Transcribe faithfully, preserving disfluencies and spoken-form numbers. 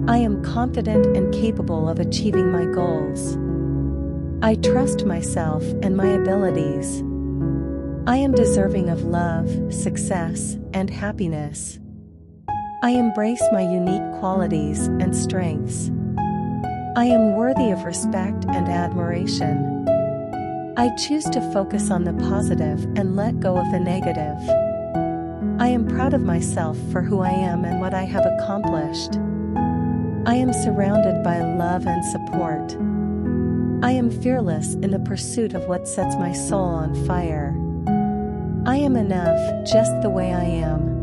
I am confident and capable of achieving my goals. I trust myself and my abilities. I am deserving of love, success, and happiness. I embrace my unique qualities and strengths. I am worthy of respect and admiration. I choose to focus on the positive and let go of the negative. I am proud of myself for who I am and what I have accomplished. I am surrounded by love and support. I am fearless in the pursuit of what sets my soul on fire. I am enough just the way I am.